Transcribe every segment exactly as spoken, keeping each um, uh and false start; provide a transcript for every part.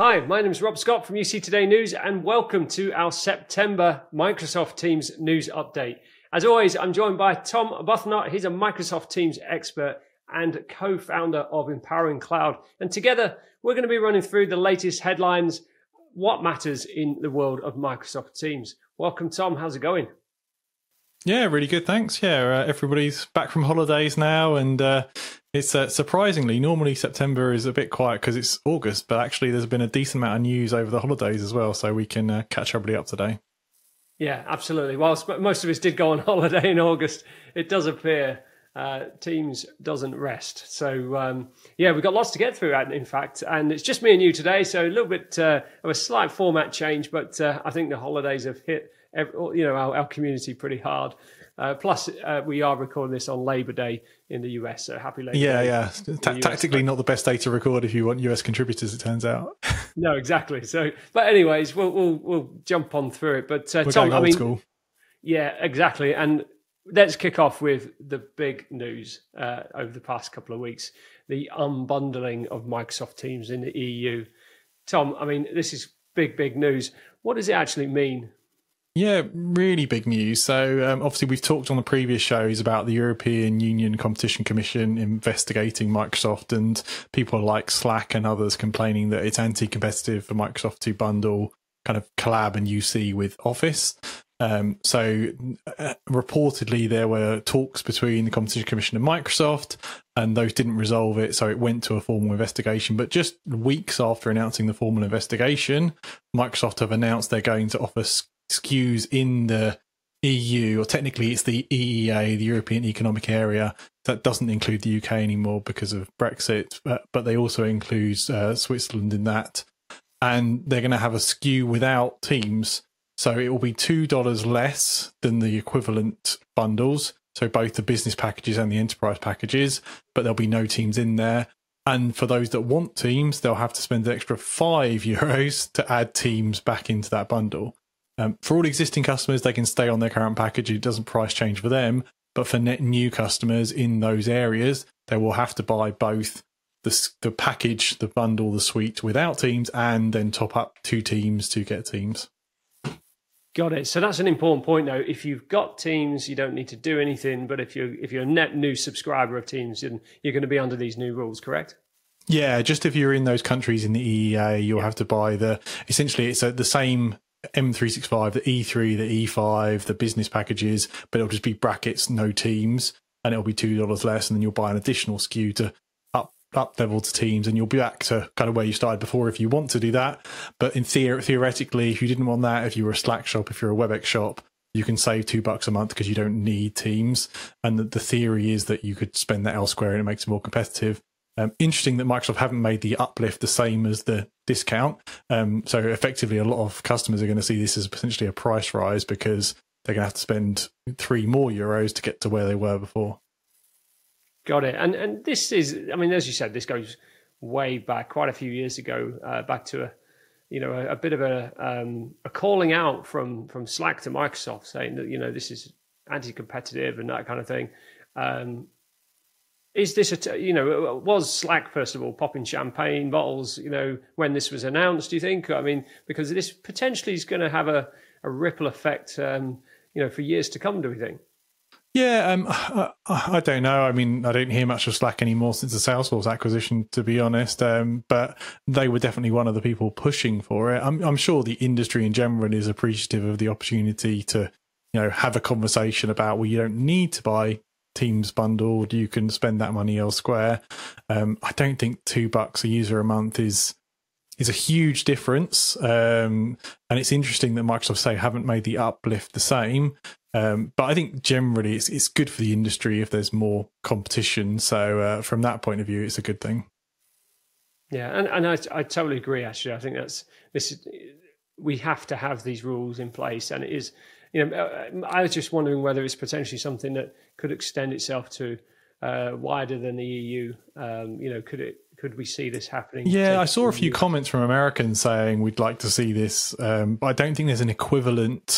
Hi, my name is Rob Scott from U C Today News, and welcome to our September Microsoft Teams news update. As always, I'm joined by Tom Arbuthnot. He's a Microsoft Teams expert and co-founder of Empowering Cloud. And together, we're going to be running through the latest headlines, what matters in the world of Microsoft Teams. Welcome, Tom. How's it going? Yeah, really good, thanks. Yeah, uh, everybody's back from holidays now, and uh, it's uh, surprisingly, normally September is a bit quiet because it's August, but actually there's been a decent amount of news over the holidays as well, so we can uh, catch everybody up today. Yeah, absolutely. Whilst most of us did go on holiday in August, it does appear uh, Teams doesn't rest. So, um, yeah, we've got lots to get through, in fact, and it's just me and you today, so a little bit uh, of a slight format change, but uh, I think the holidays have hit every, you know, our, our community pretty hard. Uh, plus, uh, we are recording this on Labor Day in the U S, so happy Labor yeah, Day. Yeah, yeah. Ta- tactically not the best day to record if you want U S contributors, it turns out. No, exactly. So, but anyways, we'll we'll, we'll jump on through it. But uh, We're Tom, going old I mean, school. Yeah, exactly. And let's kick off with the big news uh, over the past couple of weeks: the unbundling of Microsoft Teams in the E U. Tom, I mean, this is big, big news. What does it actually mean? Yeah, really big news. So um, obviously we've talked on the previous shows about the European Union Competition Commission investigating Microsoft, and people like Slack and others complaining that it's anti-competitive for Microsoft to bundle kind of collab and U C with Office. Um, so uh, reportedly there were talks between the Competition Commission and Microsoft, and those didn't resolve it, so it went to a formal investigation. But just weeks after announcing the formal investigation, Microsoft have announced they're going to offer S K Us in the E U, or technically it's the E E A, the European Economic Area. That doesn't include the U K anymore because of Brexit, but, but they also include uh, Switzerland in that. And they're going to have a S K U without Teams. So it will be two dollars less than the equivalent bundles. So both the business packages and the enterprise packages, but there'll be no Teams in there. And for those that want Teams, they'll have to spend an extra five euros to add Teams back into that bundle. Um, for all existing customers, they can stay on their current package. It doesn't price change for them. But for net new customers in those areas, they will have to buy both the, the package, the bundle, the suite without Teams, and then top up two Teams to get Teams. Got it. So that's an important point, though. If you've got Teams, you don't need to do anything. But if you're, if you're a net new subscriber of Teams, then you're going to be under these new rules, correct? Yeah, just if you're in those countries in the E E A, you'll yeah. have to buy the, essentially it's a, the same M three sixty-five, the E three, the E five, the business packages, but it'll just be brackets, no Teams, and it'll be two dollars less, and then you'll buy an additional S K U to up up level to Teams, and you'll be back to kind of where you started before if you want to do that. But in theor- theoretically, if you didn't want that, if you were a Slack shop, if you're a WebEx shop, you can save two bucks a month because you don't need Teams. And the, the theory is that you could spend that elsewhere and it makes it more competitive. Um, interesting that Microsoft haven't made the uplift the same as the discount. Um, so effectively, a lot of customers are going to see this as potentially a price rise because they're going to have to spend three more euros to get to where they were before. Got it. And and this is, I mean, as you said, this goes way back, quite a few years ago, uh, back to a, you know, a, a bit of a um, a calling out from from Slack to Microsoft, saying that, you know, this is anti-competitive and that kind of thing. Um, Is this, a, you know, was Slack, first of all, popping champagne bottles, you know, when this was announced, do you think? I mean, because this potentially is going to have a, a ripple effect, um, you know, for years to come, do we think? Yeah, um, I, I don't know. I mean, I don't hear much of Slack anymore since the Salesforce acquisition, to be honest. Um, but they were definitely one of the people pushing for it. I'm, I'm sure the industry in general is appreciative of the opportunity to, you know, have a conversation about, well, you don't need to buy Teams bundled, you can spend that money elsewhere. Um, I don't think two bucks a user a month is is a huge difference. Um, and it's interesting that Microsoft say haven't made the uplift the same. Um, but I think generally it's it's good for the industry if there's more competition. So uh, from that point of view, it's a good thing. Yeah, and, and I, I totally agree. Actually, I think that's this. Is, we have to have these rules in place, and it is. You know, I was just wondering whether it's potentially something that could extend itself to uh, wider than the E U. Um, you know, could it? Could we see this happening? Yeah, I saw a few comments from Americans saying we'd like to see this, um, but I don't think there's an equivalent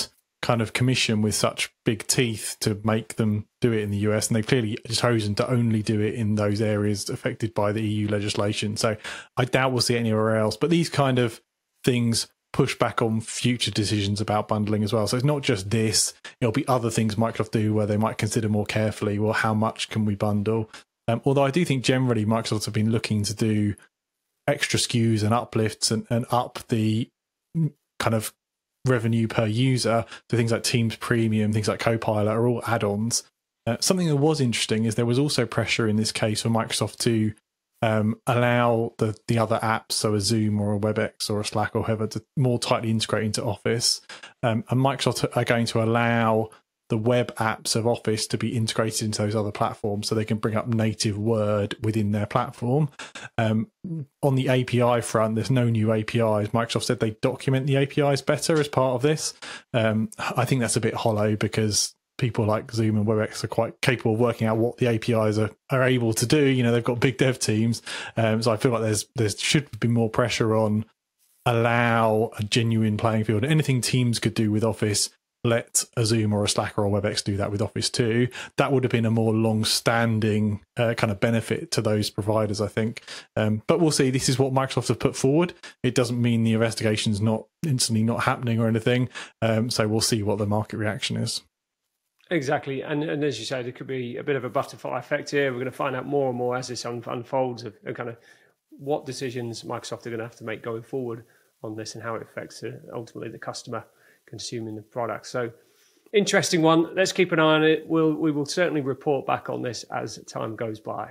kind of commission with such big teeth to make them do it in the U S, and they've clearly chosen to only do it in those areas affected by the E U legislation. So I doubt we'll see it anywhere else. But these kind of things push back on future decisions about bundling as well. So it's not just this, it'll be other things Microsoft do where they might consider more carefully, well, how much can we bundle? Um, although I do think generally Microsoft have been looking to do extra S K Us and uplifts and, and up the kind of revenue per user. So things like Teams Premium, things like Copilot are all add-ons. Uh, something that was interesting is there was also pressure in this case for Microsoft to um, allow the, the other apps, so a Zoom or a WebEx or a Slack or whoever, to more tightly integrate into Office. Um, and Microsoft are going to allow the web apps of Office to be integrated into those other platforms so they can bring up native Word within their platform. Um, on the A P I front, there's no new A P Is. Microsoft said they document the A P Is better as part of this. Um, I think that's a bit hollow because people like Zoom and WebEx are quite capable of working out what the A P Is are, are able to do. You know, they've got big dev teams. Um, so I feel like there's there should be more pressure on allow a genuine playing field. Anything Teams could do with Office, let a Zoom or a Slack or a WebEx do that with Office too. That would have been a more long-standing uh, kind of benefit to those providers, I think. Um, but we'll see. This is what Microsoft have put forward. It doesn't mean the investigation's not instantly not happening or anything. Um, so we'll see what the market reaction is. Exactly. And, and as you say, there could be a bit of a butterfly effect here. We're going to find out more and more as this un- unfolds of, of kind of what decisions Microsoft are going to have to make going forward on this and how it affects uh, ultimately the customer consuming the product. So interesting one. Let's keep an eye on it. We'll, we will certainly report back on this as time goes by.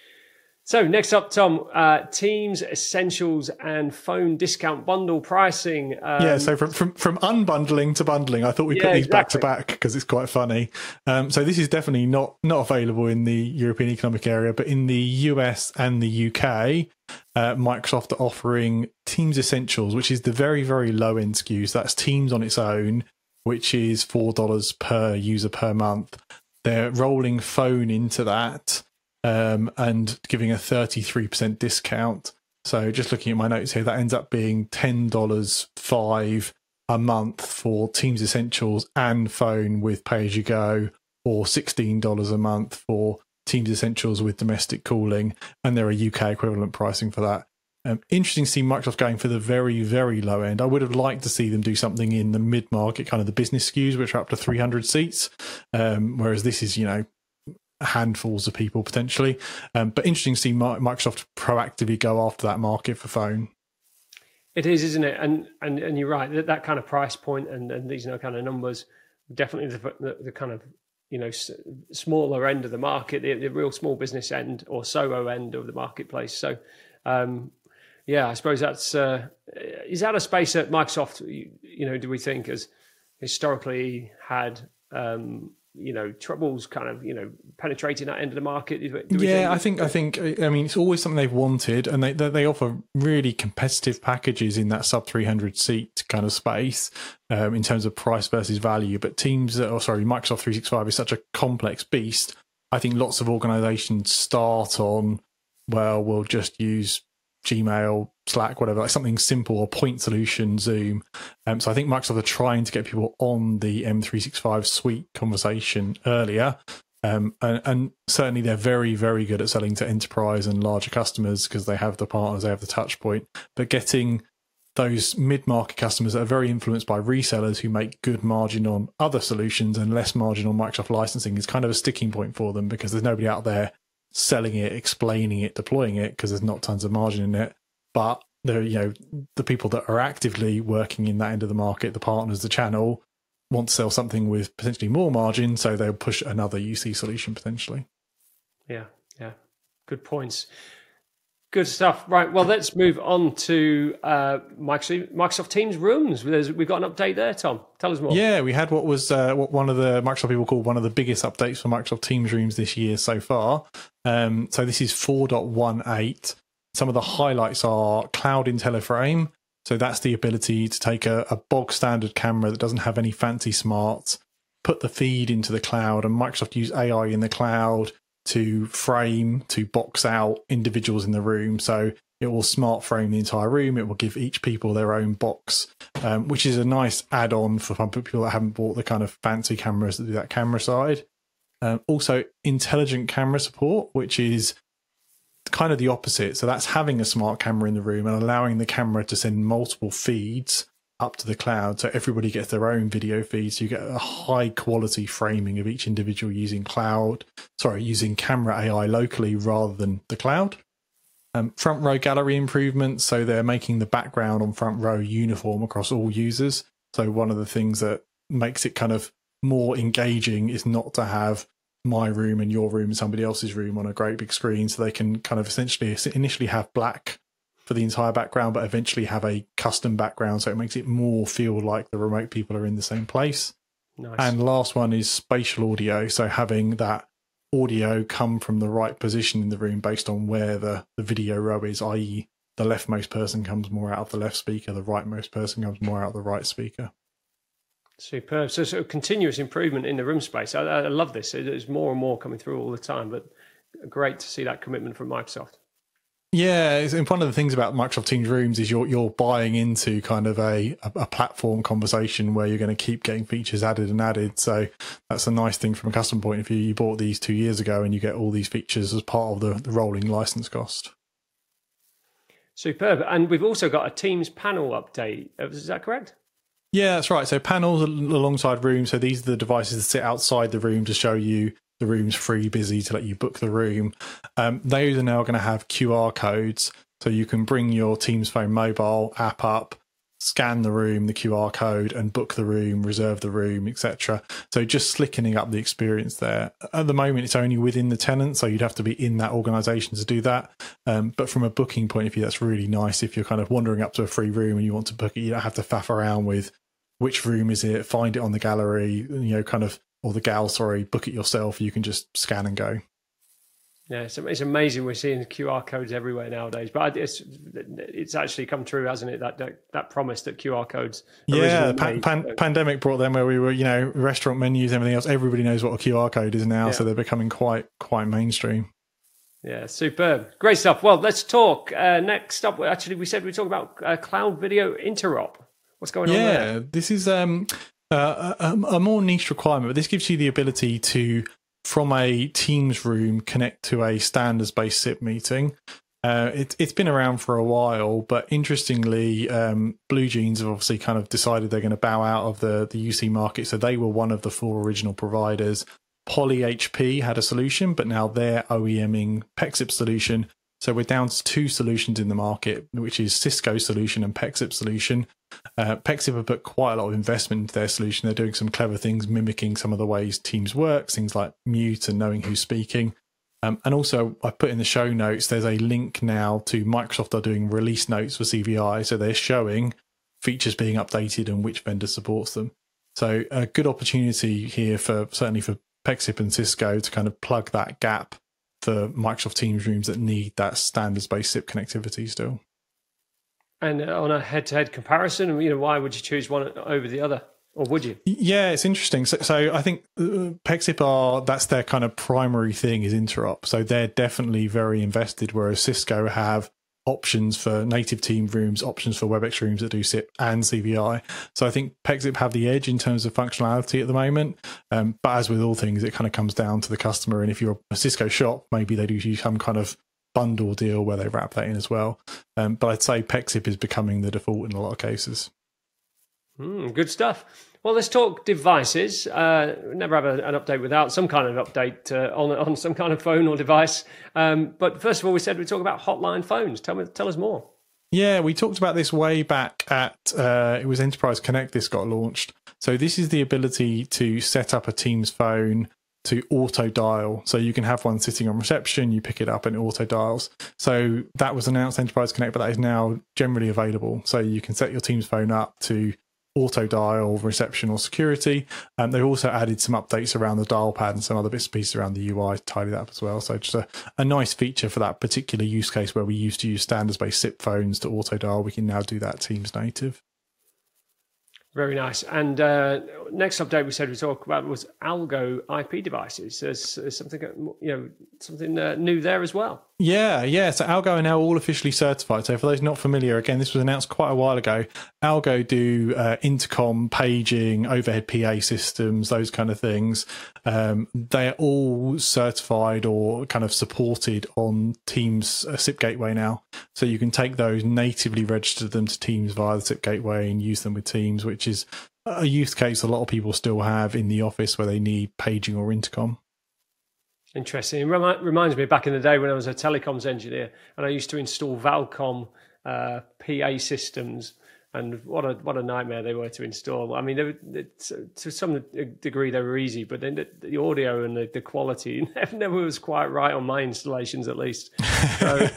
So next up, Tom, uh, Teams Essentials and phone discount bundle pricing. Um, yeah, so from, from from unbundling to bundling, I thought we'd yeah, put these exactly. back to back because it's quite funny. Um, so this is definitely not, not available in the European Economic Area, but in the U S and the U K, uh, Microsoft are offering Teams Essentials, which is the very, very low end S K Us. That's Teams on its own, which is four dollars per user per month. They're rolling phone into that. Um, and giving a thirty-three percent discount. So just looking at my notes here, that ends up being ten dollars five a month for Teams Essentials and phone with pay-as-you-go, or sixteen dollars a month for Teams Essentials with domestic calling, and there are U K equivalent pricing for that. Um, interesting to see Microsoft going for the very, very low end. I would have liked to see them do something in the mid-market, kind of the business S K Us, which are up to three hundred seats, um, whereas this is, you know, handfuls of people potentially, um, but interesting to see Microsoft proactively go after that market for phone. It is, isn't it? And and and you're right, that, that kind of price point and, and these you know, kind of numbers, definitely the, the, the kind of you know s- smaller end of the market, the, the real small business end or S O H O end of the marketplace. So um, yeah, I suppose that's uh, is that a space that Microsoft you, you know do we think has historically had um, you know, troubles kind of, you know, penetrating that end of the market? Yeah, I think, I think, I mean, it's always something they've wanted, and they they offer really competitive packages in that sub three hundred seat kind of space um, in terms of price versus value. But Teams, or sorry, Microsoft three sixty-five is such a complex beast. I think lots of organizations start on, well, we'll just use Gmail, Slack, whatever, like something simple, or point solution, Zoom. Um, so I think Microsoft are trying to get people on the M three sixty-five suite conversation earlier. Um, and, and certainly they're very, very good at selling to enterprise and larger customers because they have the partners, they have the touch point. But getting those mid-market customers that are very influenced by resellers who make good margin on other solutions and less margin on Microsoft licensing is kind of a sticking point for them, because there's nobody out there selling it, explaining it, deploying it, because there's not tons of margin in it. But the you know the people that are actively working in that end of the market, the partners, the channel, want to sell something with potentially more margin, so they'll push another U C solution potentially. Yeah, yeah, good points. Good stuff. Right, well, let's move on to uh, Microsoft, Microsoft Teams Rooms. There's, we've got an update there, Tom. Tell us more. Yeah, we had what was uh, what one of the Microsoft people called one of the biggest updates for Microsoft Teams Rooms this year so far. Um, so this is four point eighteen. Some of the highlights are Cloud IntelliFrame. So that's the ability to take a, a bog standard camera that doesn't have any fancy smarts, put the feed into the cloud, and Microsoft use A I in the cloud to frame, to box out individuals in the room. So It will smart frame the entire room. It will give each people their own box, um, which is a nice add-on for people that haven't bought the kind of fancy cameras that do that camera side. Um, also, intelligent camera support, which is kind of the opposite. So that's having a smart camera in the room and allowing the camera to send multiple feeds up to the cloud, so everybody gets their own video feed. So you get a high quality framing of each individual using cloud, sorry, using camera A I locally rather than the cloud. Um, front row gallery improvements, so they're making the background on front row uniform across all users. So one of the things that makes it kind of more engaging is not to have my room and your room and somebody else's room on a great big screen, so they can kind of essentially initially have black for the entire background, but eventually have a custom background, so it makes it more feel like the remote people are in the same place. Nice. And last one is spatial audio, so having that audio come from the right position in the room based on where the, the video row is, that is the leftmost person comes more out of the left speaker, the rightmost person comes more out of the right speaker. Superb. So sort of continuous improvement in the room space. I, I love this. There's more and more coming through all the time, but great to see that commitment from Microsoft. Yeah, and one of the things about Microsoft Teams Rooms is you're you're buying into kind of a, a platform conversation where you're going to keep getting features added and added. So that's a nice thing from a customer point of view. You bought these two years ago and you get all these features as part of the, the rolling license cost. Superb. And we've also got a Teams panel update. Is that correct? Yeah, that's right. So panels alongside rooms. So these are the devices that sit outside the room to show you the room's free, busy, to let you book the room. Um, those are now going to have Q R codes, so you can bring your Teams Phone mobile app up, scan the room, the Q R code, and book the room, reserve the room, et cetera. So just slickening up the experience there. At the moment, it's only within the tenant, so you'd have to be in that organisation to do that. Um, but from a booking point of view, that's really nice. If you're kind of wandering up to a free room and you want to book it, you don't have to faff around with which room is it, find it on the gallery, you know, kind of, or the gal, sorry, book it yourself. You can just scan and go. Yeah, it's, it's amazing. We're seeing Q R codes everywhere nowadays, but it's it's actually come true, hasn't it? That that, that promise that Q R codes. Yeah, pan, pan, so. Pandemic brought them where we were, you know, restaurant menus, everything else. Everybody knows what a Q R code is now, yeah. So they're becoming quite quite mainstream. Yeah, superb, great stuff. Well, let's talk uh, next up. Actually, we said we talk about uh, cloud video interop. What's going yeah, on there? Yeah, this is um, uh, a, a more niche requirement, but this gives you the ability to, from a Teams room, connect to a standards-based S I P meeting. Uh, it, it's been around for a while, but interestingly, um, BlueJeans have obviously kind of decided they're going to bow out of the, the U C market, so they were one of the four original providers. Poly H P had a solution, but now they're OEMing Pexip solution. So we're down to two solutions in the market, which is Cisco solution and Pexip solution. Uh, Pexip have put quite a lot of investment into their solution. They're doing some clever things, mimicking some of the ways Teams works, things like mute and knowing who's speaking. Um, and also, I put in the show notes, there's a link now to Microsoft are doing release notes for C V I. So they're showing features being updated and which vendor supports them. So a good opportunity here for certainly for Pexip and Cisco to kind of plug that gap for Microsoft Teams rooms that need that standards-based S I P connectivity still. And on a head-to-head comparison, you know, why would you choose one over the other, or would you? Yeah, it's interesting. So, so I think Pexip are that's their kind of primary thing is interop. So they're definitely very invested. Whereas Cisco have options for native team rooms, options for WebEx rooms that do S I P and C V I. So I think Pexip have the edge in terms of functionality at the moment. Um, but as with all things, it kind of comes down to the customer. And if you're a Cisco shop, maybe they do some kind of bundle deal where they wrap that in as well. Um, but I'd say Pexip is becoming the default in a lot of cases. Mm, good stuff. Well, let's talk devices. Uh, never have a, an update without some kind of update uh, on on some kind of phone or device. Um, but first of all, we said we'd talk about hotline phones. Tell me, tell us more. Yeah, we talked about this way back at, uh, it was Enterprise Connect this got launched. So this is the ability to set up a Teams phone to auto dial. So you can have one sitting on reception, you pick it up and it auto dials. So that was announced Enterprise Connect, but that is now generally available. So you can set your Teams phone up to auto dial, reception or security. Um, they've also added some updates around the dial pad and some other bits and pieces around the U I to tidy that up as well. So just a, a nice feature for that particular use case where we used to use standards-based S I P phones to auto dial. We can now do that Teams native. Very nice. And uh, next update we said we talk about was Algo I P devices. There's, there's something, you know, something uh, new there as well. Yeah, yeah. So Algo are now all officially certified. So for those not familiar, again, this was announced quite a while ago. Algo do uh, intercom, paging, overhead P A systems, those kind of things. Um, they're all certified or kind of supported on Teams uh, S I P Gateway now. So you can take those, natively register them to Teams via the S I P Gateway and use them with Teams, which is a use case a lot of people still have in the office where they need paging or intercom. Interesting. It remi- reminds me back in the day when I was a telecoms engineer and I used to install Valcom uh, P A systems, and what a what a nightmare they were to install. I mean, they were, to some degree they were easy, but then the, the audio and the, the quality never, never was quite right on my installations, at least. So,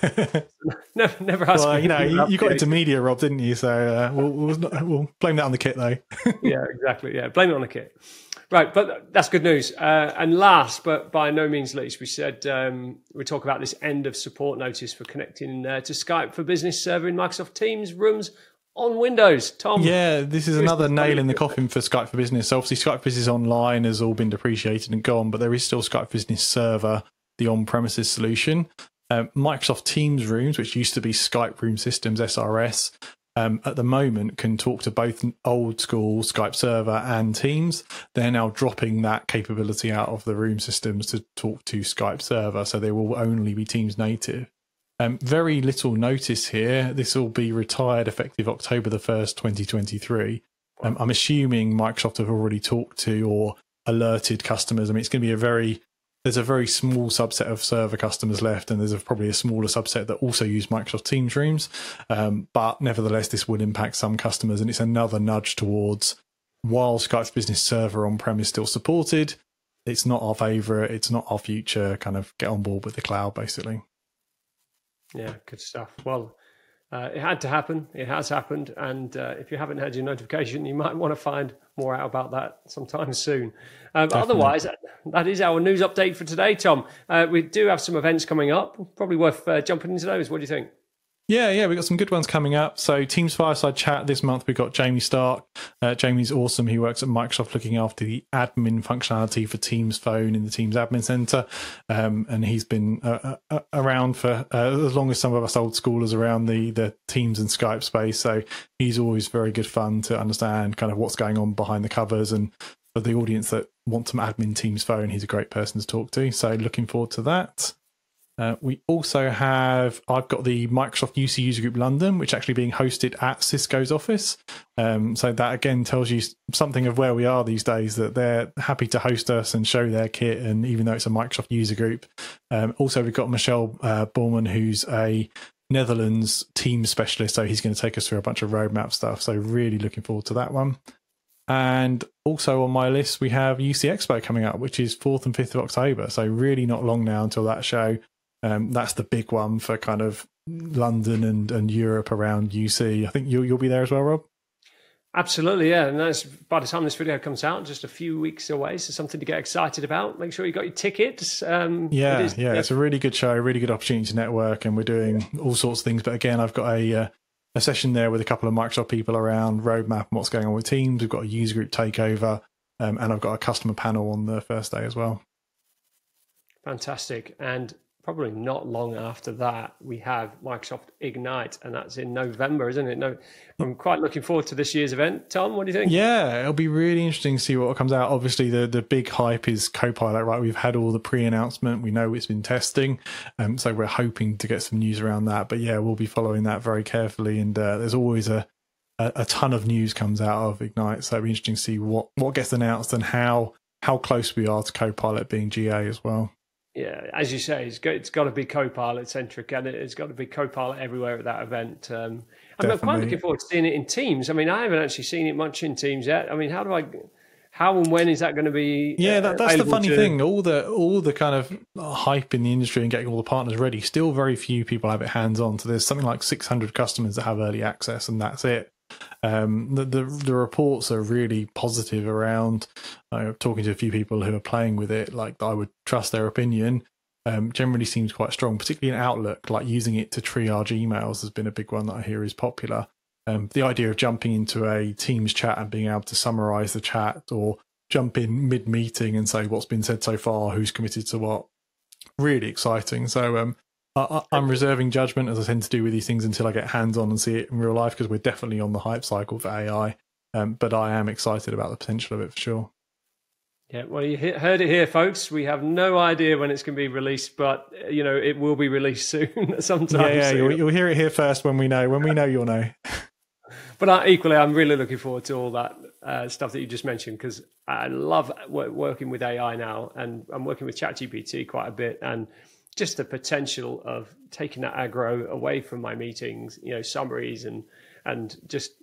never, never asked well, me. You know, you, you got into media, Rob, didn't you? So uh, we'll, we'll, not, we'll blame that on the kit, though. Yeah, exactly. Yeah, blame it on the kit. Right, but that's good news. Uh, and last, but by no means least, we said um, we talk about this end of support notice for connecting uh, to Skype for Business server in Microsoft Teams rooms on Windows. Tom? Yeah, this is another nail in the coffin for Skype for Business. So obviously Skype for Business Online has all been depreciated and gone, but there is still Skype for Business Server, the on-premises solution. Um, Microsoft Teams rooms, which used to be Skype Room Systems, S R S, Um, at the moment can talk to both old school Skype server and Teams. They're now dropping that capability out of the room systems to talk to Skype server, so they will only be Teams native. Um, very little notice here. This will be retired effective October the first, twenty twenty-three. Um, I'm assuming Microsoft have already talked to or alerted customers. I mean, it's going to be a very There's a very small subset of server customers left, and there's a, probably a smaller subset that also use Microsoft Teams rooms. Um, but nevertheless, this will impact some customers, and it's another nudge towards, while Skype's Business Server on-prem is still supported, it's not our favourite, it's not our future, kind of get on board with the cloud, basically. Yeah, good stuff. Well, uh, it had to happen. It has happened. And uh, if you haven't had your notification, you might want to find more out about that sometime soon. Um, otherwise, that is our news update for today, Tom. Uh, we do have some events coming up. Probably worth uh, jumping into those. What do you think? Yeah, yeah, we've got some good ones coming up. So Teams Fireside Chat this month, we've got Jamie Stark. Uh, Jamie's awesome. He works at Microsoft looking after the admin functionality for Teams Phone in the Teams Admin Center. Um, and he's been uh, uh, around for uh, as long as some of us old schoolers around the, the Teams and Skype space. So he's always very good fun to understand kind of what's going on behind the covers. And for the audience that want some admin Teams Phone, he's a great person to talk to. So looking forward to that. Uh, we also have, I've got the Microsoft U C User Group London, which is actually being hosted at Cisco's office. Um, so that again tells you something of where we are these days, that they're happy to host us and show their kit. And even though it's a Microsoft user group, um, also we've got Michelle uh, Borman, who's a Netherlands team specialist. So he's going to take us through a bunch of roadmap stuff. So really looking forward to that one. And also on my list, we have U C Expo coming up, which is fourth and fifth of October. So really not long now until that show. Um, that's the big one for kind of London and, and Europe around U C. I think you'll, you'll be there as well, Rob? Absolutely, yeah. And that's by the time this video comes out, just a few weeks away. So something to get excited about. Make sure you got your tickets. Um, yeah, it is, yeah, yeah. It's a really good show, really good opportunity to network. And we're doing all sorts of things. But again, I've got a, uh, a session there with a couple of Microsoft people around roadmap and what's going on with Teams. We've got a user group takeover. Um, and I've got a customer panel on the first day as well. Fantastic. And probably not long after that, we have Microsoft Ignite, and that's in November, isn't it? No, I'm quite looking forward to this year's event. Tom, what do you think? Yeah, it'll be really interesting to see what comes out. Obviously, the, the big hype is Copilot, right? We've had all the pre-announcement. We know it's been testing. Um, so we're hoping to get some news around that. But yeah, we'll be following that very carefully. And uh, there's always a, a, a ton of news comes out of Ignite. So it'll be interesting to see what, what gets announced and how, how close we are to Copilot being G A as well. Yeah, as you say, it's got, it's got to be Copilot centric, and it's got to be Copilot everywhere at that event. Um, I'm quite looking forward to seeing it in Teams. I mean, I haven't actually seen it much in Teams yet. I mean, how do I, how and when is that going to be? Yeah, that, that's the funny to... thing. All the all the kind of hype in the industry and getting all the partners ready. Still, very few people have it hands on. So there's something like six hundred customers that have early access, and that's it. Um, the, the the reports are really positive around uh, talking to a few people who are playing with it. Like, I would trust their opinion. Um, generally seems quite strong, particularly in Outlook. Like using it to triage emails has been a big one that I hear is popular. Um, the idea of jumping into a Teams chat and being able to summarize the chat, or jump in mid-meeting and say what's been said so far, who's committed to what, really exciting. So um, I, I'm reserving judgment, as I tend to do with these things, until I get hands-on and see it in real life, because we're definitely on the hype cycle for A I. Um, but I am excited about the potential of it for sure. Yeah, well, you heard it here, folks. We have no idea when it's going to be released, but you know it will be released soon, sometime. Yeah, yeah, soon. You'll, you'll hear it here first when we know. When we know, you'll know. But I, equally, I'm really looking forward to all that uh, stuff that you just mentioned, because I love w- working with A I now, and I'm working with ChatGPT quite a bit, and just the potential of taking that aggro away from my meetings, you know, summaries, and and just,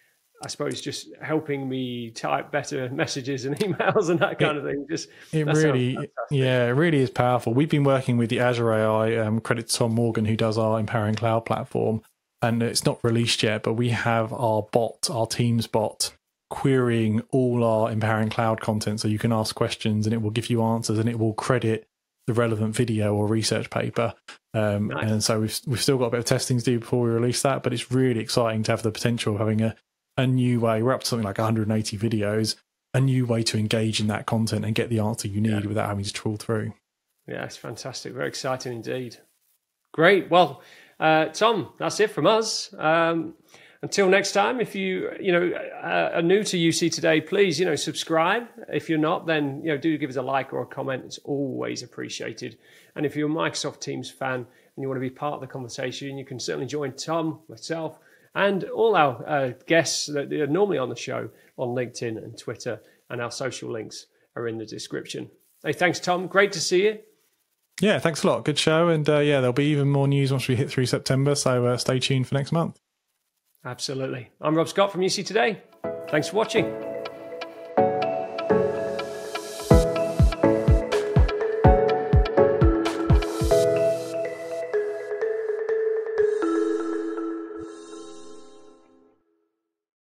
I suppose, just helping me type better messages and emails and that kind it, of thing. Just it really, yeah, it really is powerful. We've been working with the Azure A I. Um, credit to Tom Morgan, who does our Empowering Cloud platform, and it's not released yet, but we have our bot, our Teams bot, querying all our Empowering Cloud content. So you can ask questions and it will give you answers, and it will credit the relevant video or research paper. Um, nice. And so we've we've still got a bit of testing to do before we release that, but it's really exciting to have the potential of having a, a new way. We're up to something like one hundred eighty videos, a new way to engage in that content and get the answer you need yeah. without having to trawl through. Yeah, it's fantastic. Very exciting indeed. Great. Well, uh, Tom, that's it from us. Um, until next time, if you you know uh, are new to U C Today, please you know subscribe. If you're not, then you know do give us a like or a comment. It's always appreciated. And if you're a Microsoft Teams fan and you want to be part of the conversation, you can certainly join Tom, myself, and all our uh, guests that are normally on the show on LinkedIn and Twitter, and our social links are in the description. Hey, thanks, Tom. Great to see you. Yeah, thanks a lot. Good show. And uh, yeah, there'll be even more news once we hit through September. So uh, stay tuned for next month. Absolutely. I'm Rob Scott from U C Today. Thanks for watching.